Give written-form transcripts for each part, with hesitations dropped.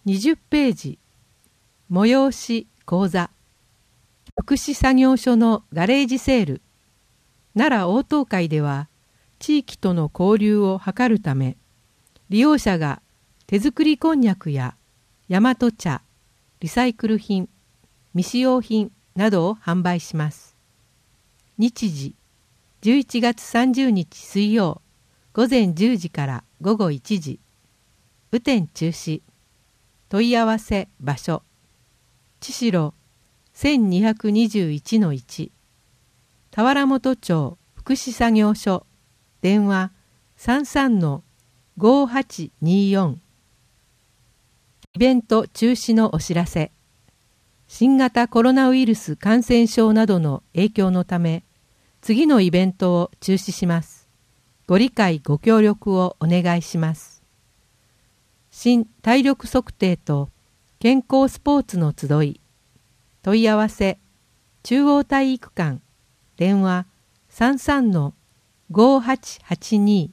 20ページ、催し講座、福祉作業所のガレージセール。奈良応答会では、地域との交流を図るため、利用者が手作りこんにゃくや大和茶、リサイクル品、未使用品などを販売します。日時、11月30日水曜、午前10時から午後1時。雨天中止。問い合わせ場所。千代 1221-1。田原本町福祉作業所。電話 33-5824。イベント中止のお知らせ。新型コロナウイルス感染症などの影響のため、次のイベントを中止します。ご理解ご協力をお願いします。新体力測定と健康スポーツの集い。問い合わせ中央体育館。電話 33-5882。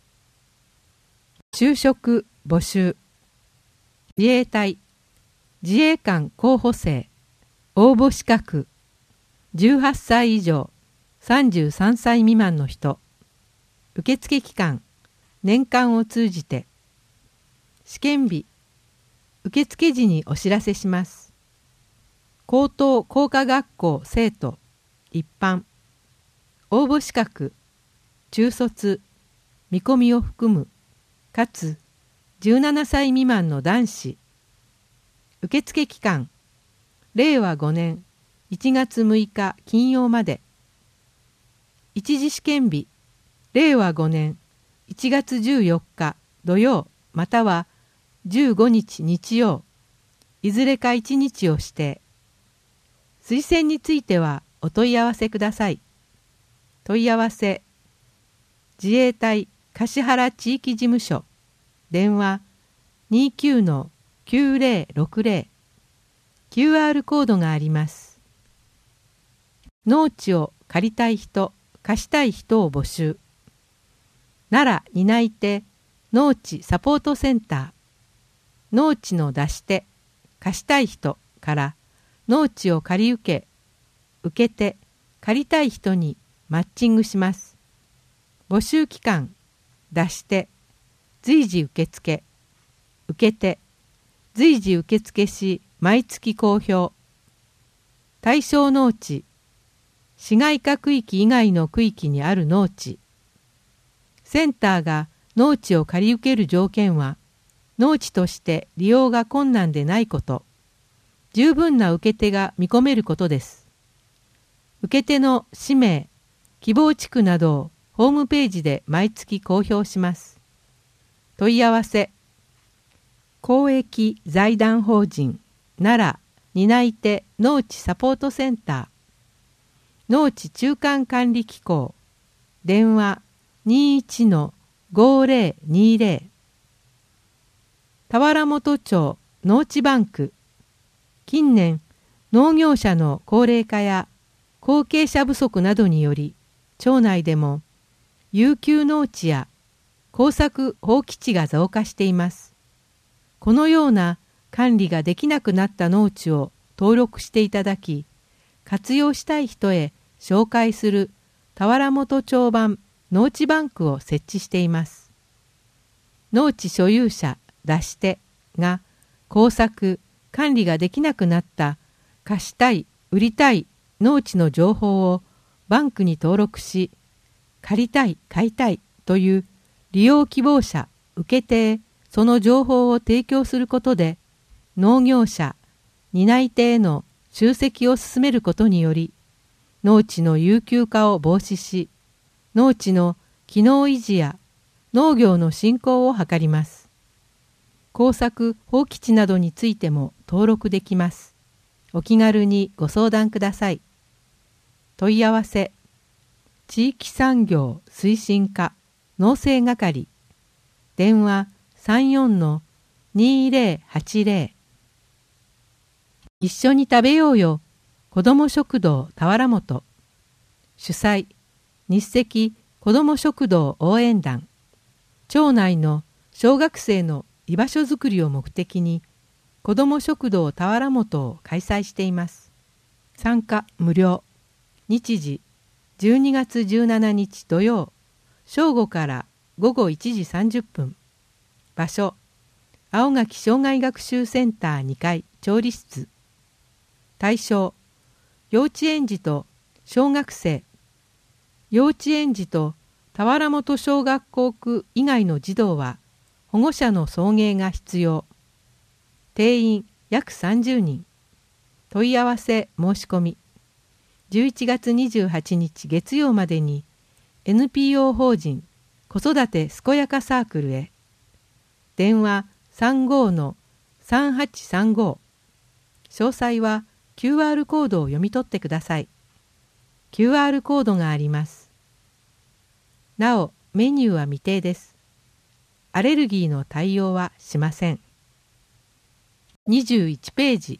就職募集。自衛隊自衛官候補生応募資格18歳以上33歳未満の人。受付期間年間を通じて。試験日受付時にお知らせします。高等工科学校生徒一般。応募資格中卒見込みを含むかつ17歳未満の男子。受付期間令和5年1月6日金曜まで。一次試験日令和5年1月14日土曜または15日日曜、いずれか1日を指定。推薦についてはお問い合わせください。問い合わせ自衛隊橿原地域事務所。電話 29-9060。QR コードがあります。農地を借りたい人、貸したい人を募集。奈良担い手農地サポートセンター。農地の出し手、貸したい人から農地を借り受け、受け手、借りたい人にマッチングします。募集期間、出し手、随時受付、受け手、随時受付し、毎月公表。対象農地、市街化区域以外の区域にある農地。センターが農地を借り受ける条件は、農地として利用が困難でないこと、十分な受け手が見込めることです。受け手の氏名、希望地区などをホームページで毎月公表します。問い合わせ、公益財団法人奈良担い手農地サポートセンター。農地中間管理機構。電話 21-5020。田原本町農地バンク。近年、農業者の高齢化や後継者不足などにより、町内でも遊休農地や耕作放棄地が増加しています。このような管理ができなくなった農地を登録していただき、活用したい人へ紹介する田原本町版農地バンクを設置しています。農地所有者出し手が耕作管理ができなくなった貸したい売りたい農地の情報をバンクに登録し、借りたい買いたいという利用希望者受け手へその情報を提供することで、農業者担い手への集積を進めることにより、農地の遊休化を防止し、農地の機能維持や農業の振興を図ります。耕作放棄地などについても登録できます。お気軽にご相談ください。問い合わせ、地域産業推進課農政係。電話 34-2080。一緒に食べようよ、子ども食堂田原本。主催、日赤子ども食堂応援団。町内の小学生の居場所づくりを目的に、 子ども食堂田原本を開催しています。参加無料。日時12月17日土曜、正午から午後1時30分。場所、青垣障害学習センター2階調理室。対象、幼稚園児と小学生。幼稚園児と田原本小学校区以外の児童は保護者の送迎が必要。定員約30人。問い合わせ申し込み。11月28日月曜までに NPO 法人子育て健やかサークルへ。電話35-3835。詳細は QR コードを読み取ってください。QR コードがあります。なお、メニューは未定です。アレルギーの対応はしません。21ページ。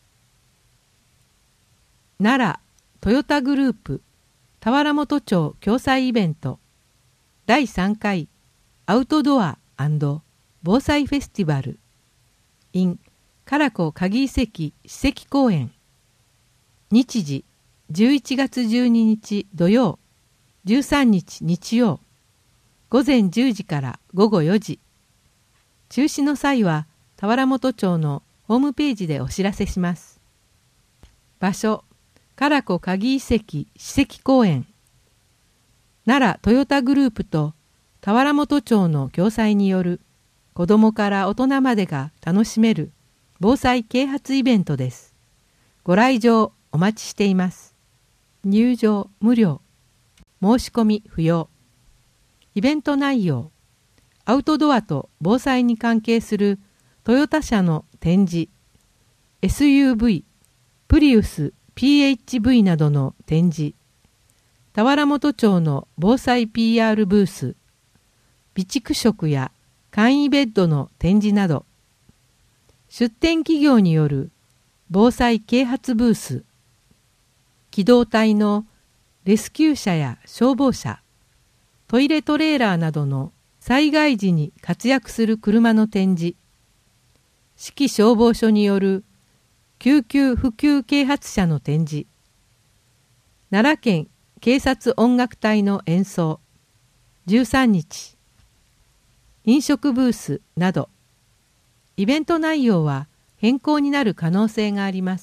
奈良トヨタグループ田原本町共催イベント第3回アウトドア&防災フェスティバル in 唐子鍵遺跡史跡公園。日時11月12日土曜、13日日曜、午前10時から午後4時。中止の際は田原本町のホームページでお知らせします。場所、唐子鍵遺跡史跡公園。奈良トヨタグループと田原本町の共催による子どもから大人までが楽しめる防災啓発イベントです。ご来場お待ちしています。入場無料。申し込み不要。イベント内容、アウトドアと防災に関係するトヨタ車の展示、SUV、プリウス、PHV などの展示、田原本町の防災 PR ブース、備蓄食や簡易ベッドの展示など、出展企業による防災啓発ブース、機動隊のレスキュー車や消防車、トイレトレーラーなどの災害時に活躍する車の展示、市消防署による救急普及啓発車の展示、奈良県警察音楽隊の演奏、13日、飲食ブースなど、イベント内容は変更になる可能性があります。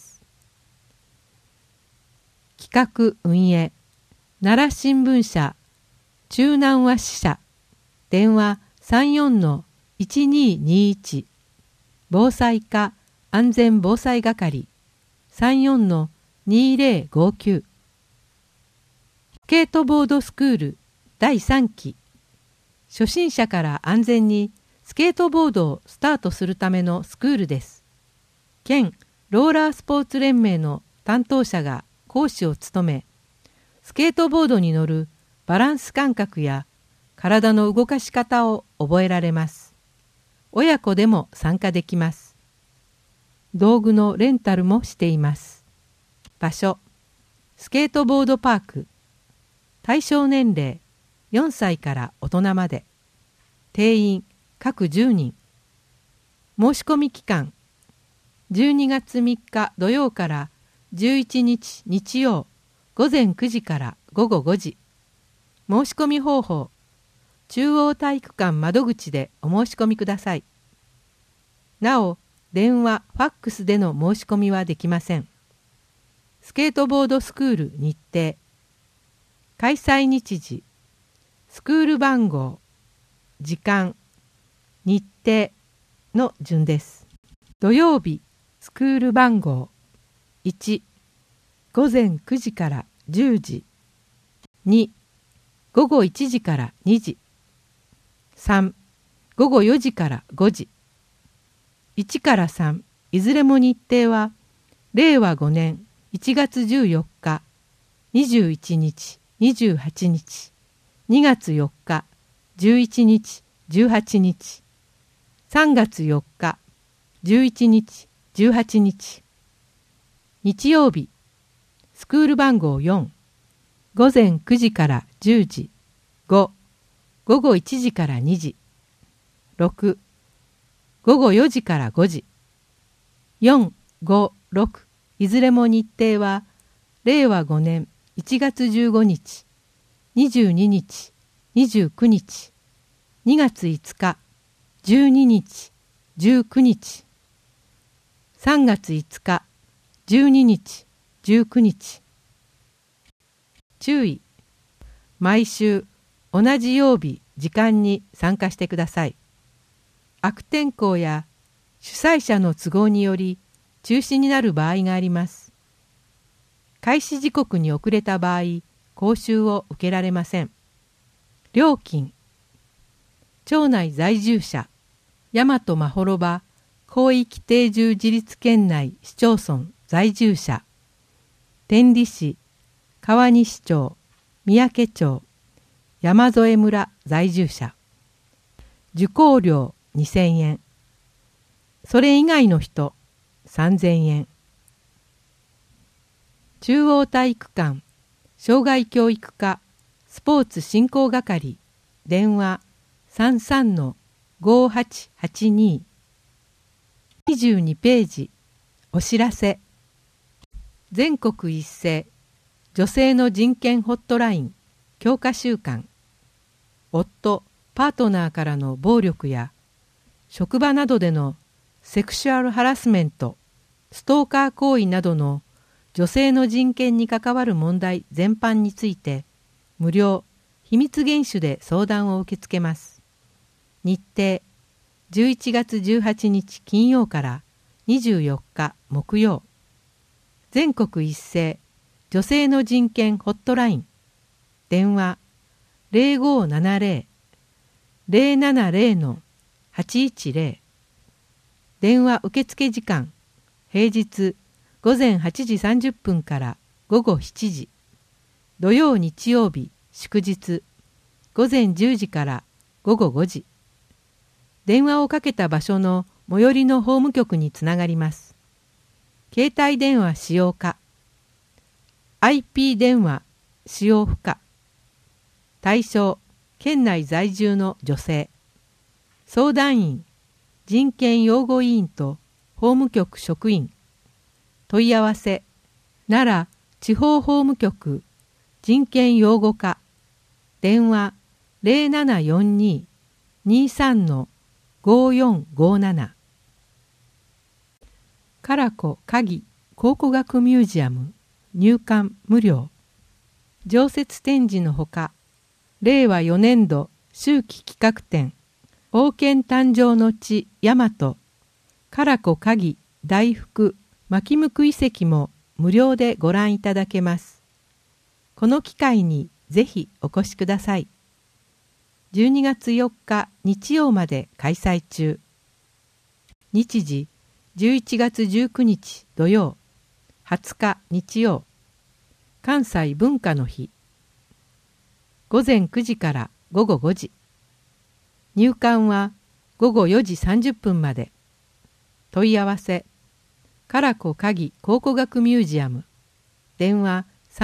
企画運営、奈良新聞社、中南和支社、電話34-1221、防災課安全防災係34-2059。スケートボードスクール第3期。初心者から安全にスケートボードをスタートするためのスクールです。県ローラースポーツ連盟の担当者が講師を務め、スケートボードに乗るバランス感覚や体の動かし方を覚えられます。親子でも参加できます。道具のレンタルもしています。場所、スケートボードパーク。対象年齢4歳から大人まで。定員各10人。申し込み期間12月3日土曜から11日日曜午前9時から午後5時。申し込み方法、中央体育館窓口でお申し込みください。なお、電話、ファックスでの申し込みはできません。スケートボードスクール日程。開催日時、スクール番号、時間、日程の順です。土曜日、スクール番号1、午前9時から10時。2、午後1時から2時。3、午後4時から5時。1から3、いずれも日程は、令和5年1月14日、21日、28日、2月4日、11日、18日、3月4日、11日、18日。日曜日、スクール番号4、午前9時から10時。5、午後1時から2時。6、午後4時から5時。 4、5、6いずれも日程は令和5年1月15日、22日、29日、2月5日、12日、19日、3月5日、12日、19日。注意。毎週同じ曜日、時間に参加してください。悪天候や主催者の都合により中止になる場合があります。開始時刻に遅れた場合、講習を受けられません。料金。町内在住者、大和まほろば広域定住自立県内市町村在住者、天理市、川西町、三宅町、山添村在住者。受講料2000円。それ以外の人3000円。中央体育館、障害教育課、スポーツ振興係、電話33-5882。22ページ、お知らせ。全国一斉、女性の人権ホットライン、強化週間。夫、パートナーからの暴力や、職場などでのセクシュアルハラスメント、ストーカー行為などの女性の人権に関わる問題全般について、無料、秘密厳守で相談を受け付けます。日程、11月18日金曜から24日木曜。全国一斉、女性の人権ホットライン。電話、0570-070-810。電話受付時間、平日午前8時30分から午後7時。土曜日曜日、祝日、午前10時から午後5時。電話をかけた場所の最寄りの法務局につながります。携帯電話使用可。IP 電話使用不可。対象、県内在住の女性。相談員、人権擁護委員と法務局職員。問い合わせ、奈良地方法務局人権擁護課。電話0742-23-5457。唐子鍵考古学ミュージアム入館無料。常設展示のほか、令和4年度秋季企画展王権誕生の地大和唐子鍵大福牧向遺跡も無料でご覧いただけます。この機会にぜひお越しください。12月4日日曜まで開催中。日時11月19日土曜、20日日曜。関西文化の日。午前9時から午後5時。入館は午後4時30分まで。問い合わせ、唐子鍵考古学ミュージアム。電話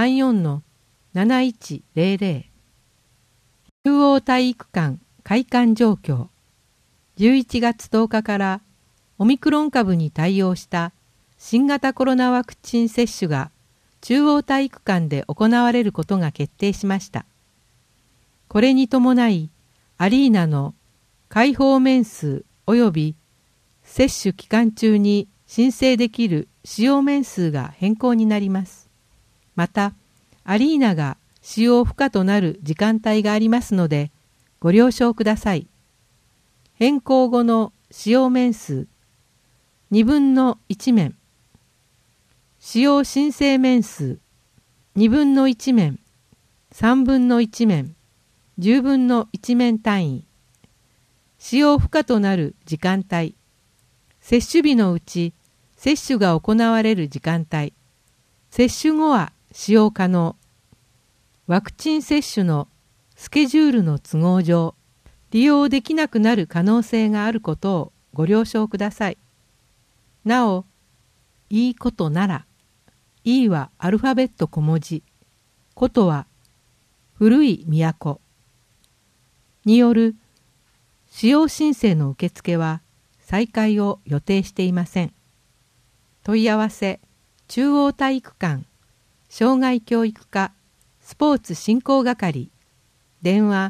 34-7100。中央体育館開館状況。11月10日からオミクロン株に対応した新型コロナワクチン接種が中央体育館で行われることが決定しました。これに伴い、アリーナの開放面数及び接種期間中に申請できる使用面数が変更になります。また、アリーナが使用不可となる時間帯がありますので、ご了承ください。変更後の使用面数、2分の1面。使用申請面数、2分の1面、3分の1面、10分の1面単位。使用不可となる時間帯。接種日のうち、接種が行われる時間帯。接種後は使用可能。ワクチン接種のスケジュールの都合上、利用できなくなる可能性があることをご了承ください。なお、いいことなら、E はアルファベット小文字、ことは古い都による使用申請の受付は再開を予定していません。 問い合わせ中央体育館障害教育課スポーツ振興係電話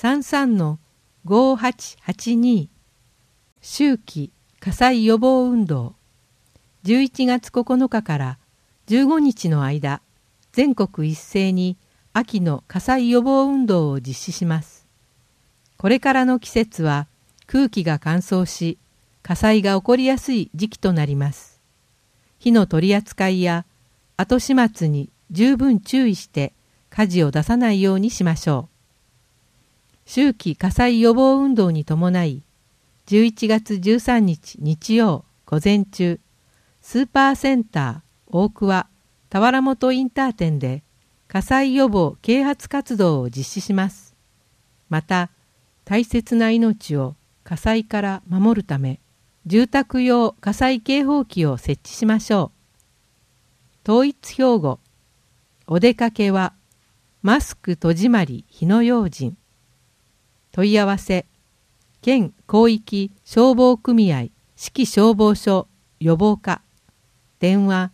33-5882秋季火災予防運動11月9日から15日の間全国一斉に秋の火災予防運動を実施します。これからの季節は空気が乾燥し火災が起こりやすい時期となります。火の取り扱いや後始末に十分注意して火事を出さないようにしましょう。秋季火災予防運動に伴い11月13日日曜午前中スーパーセンター大桑田原本インター店で火災予防啓発活動を実施します。また大切な命を火災から守るため住宅用火災警報器を設置しましょう。統一標語お出かけはマスク戸締まり火の用心。問い合わせ県広域消防組合四季消防署予防課電話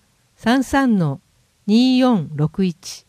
33-2461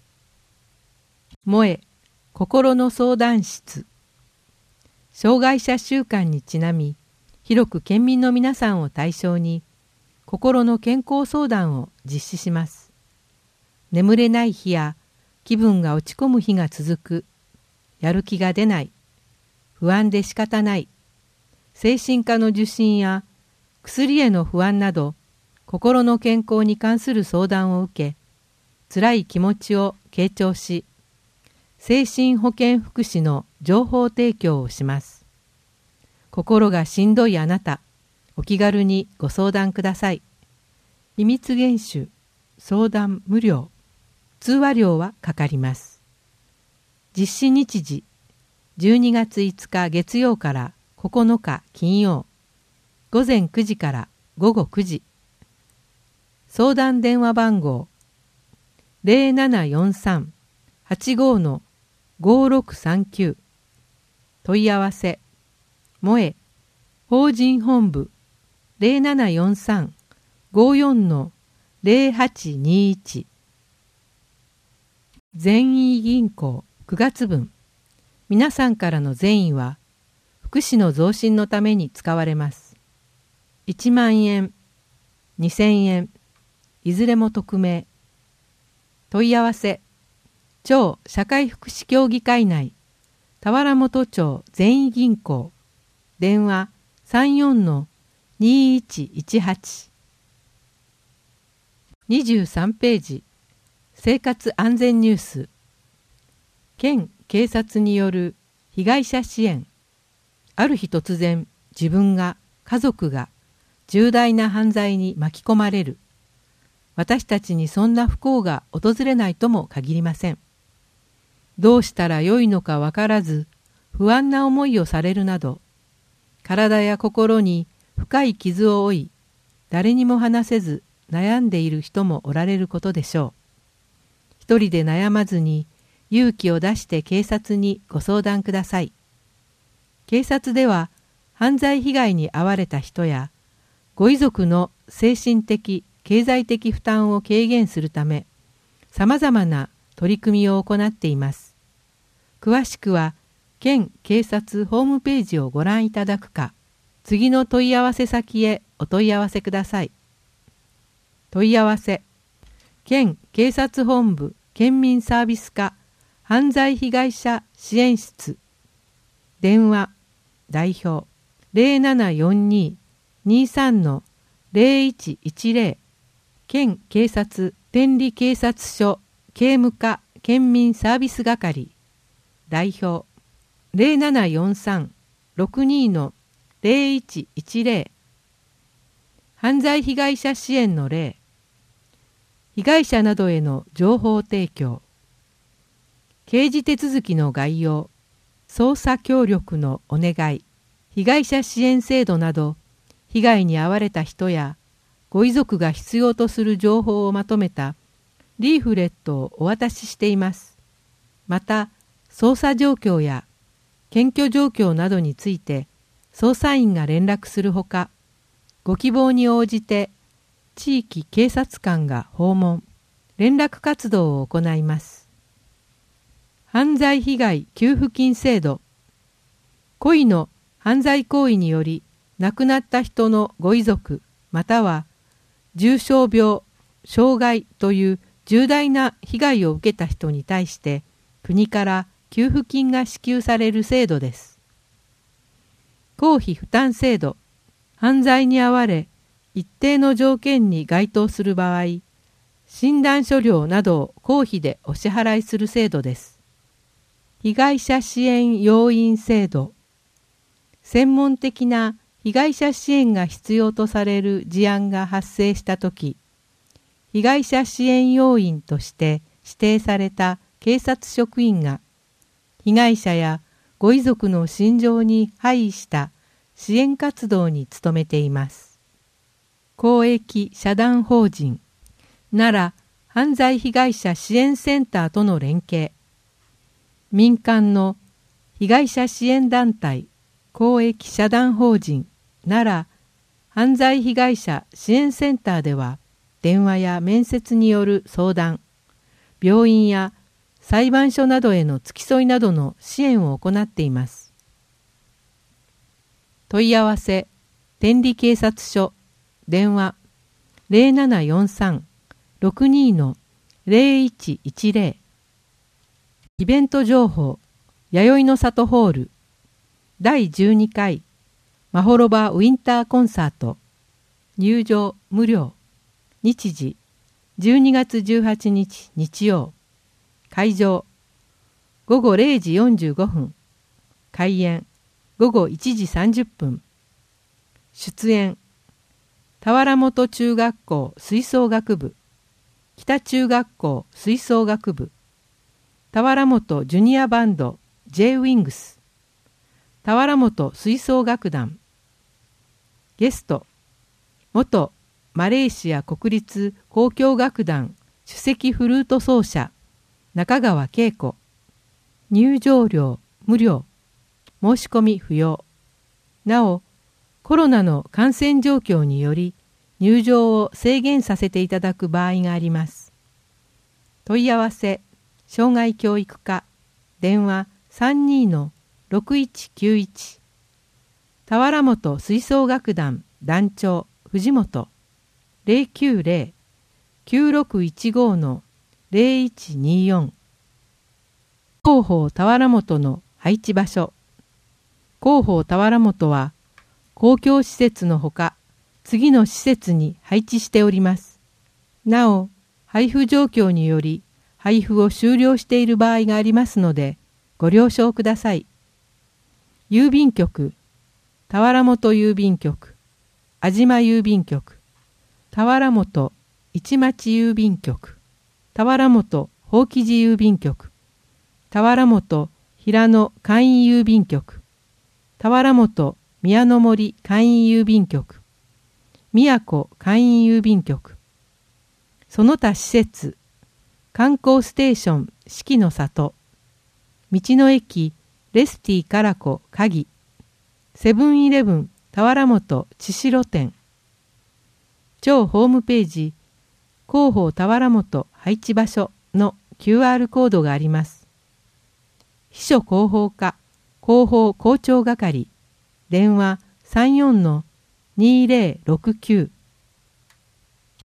萌え心の相談室障害者週間にちなみ広く県民の皆さんを対象に心の健康相談を実施します。眠れない日や気分が落ち込む日が続く、やる気が出ない、不安で仕方ない、精神科の受診や薬への不安など心の健康に関する相談を受け、辛い気持ちを傾聴し、精神保健福祉の情報提供をします。心がしんどいあなた、お気軽にご相談ください。秘密厳守、相談無料、通話料はかかります。実施日時、12月5日月曜から9日金曜、午前9時から午後9時。相談電話番号、0743-85-5639問い合わせ萌え法人本部0743-54-0821善意銀行9月分皆さんからの善意は福祉の増進のために使われます。1万円、2000円、いずれも匿名。問い合わせ町社会福祉協議会内田原本町善意銀行電話34-2118 23ページ生活安全ニュース県警察による被害者支援。ある日突然自分が家族が重大な犯罪に巻き込まれる。私たちにそんな不幸が訪れないとも限りません。どうしたらよいのかわからず不安な思いをされるなど体や心に深い傷を負い誰にも話せず悩んでいる人もおられることでしょう。一人で悩まずに勇気を出して警察にご相談ください。警察では犯罪被害に遭われた人やご遺族の精神的経済的負担を軽減するためさまざまな取り組みを行っています。詳しくは県警察ホームページをご覧いただくか次の問い合わせ先へお問い合わせください。問い合わせ県警察本部県民サービス課犯罪被害者支援室電話代表 0742-23-0110 県警察天理警察署警務課県民サービス係代表 0743-62-0110 犯罪被害者支援の例被害者などへの情報提供刑事手続きの概要捜査協力のお願い被害者支援制度など被害に遭われた人やご遺族が必要とする情報をまとめたリーフレットをお渡ししています。また捜査状況や検挙状況などについて捜査員が連絡するほかご希望に応じて地域警察官が訪問、連絡活動を行います。犯罪被害給付金制度。故意の犯罪行為により亡くなった人のご遺族または重傷病、傷害という重大な被害を受けた人に対して国から給付金が支給される制度です。公費負担制度。犯罪に遭われ一定の条件に該当する場合、診断書料などを公費でお支払いする制度です。被害者支援要員制度。専門的な被害者支援が必要とされる事案が発生したとき、被害者支援要員として指定された警察職員が、被害者やご遺族の心情に配した支援活動に努めています。公益社団法人奈良犯罪被害者支援センターとの連携。民間の被害者支援団体公益社団法人奈良犯罪被害者支援センターでは、電話や面接による相談、病院や裁判所などへの付き添いなどの支援を行っています。問い合わせ天理警察署電話 0743-62-0110。イベント情報弥生の里ホール第12回まほろばウィンターコンサート。入場無料。日時12月18日日曜。会場午後0時45分。開演午後1時30分。出演田原本中学校吹奏楽部、北中学校吹奏楽部、田原本ジュニアバンド J ウィングス、田原本吹奏楽団。ゲスト元マレーシア国立交響楽団首席フルート奏者中川恵子。入場料無料。申し込み不要。なおコロナの感染状況により入場を制限させていただく場合があります。問い合わせ障害教育課電話 32-6191。田原本吹奏楽団団長藤本 090-9615-0124。広報田原本の配置場所。広報田原本は公共施設のほか次の施設に配置しております。なお配布状況により配布を終了している場合がありますのでご了承ください。郵便局田原本郵便局、安島郵便局、田原本市町郵便局、田原本法吉寺郵便局、田原本平野簡易郵便局、田原本宮の森簡易郵便局、宮古簡易郵便局、その他施設、観光ステーション四季の里、道の駅レスティカラコ鍵、セブンイレブン田原本千代店。超ホームページ広報田原本配置場所の QR コードがあります。秘書広報課広報校長係電話 34-2069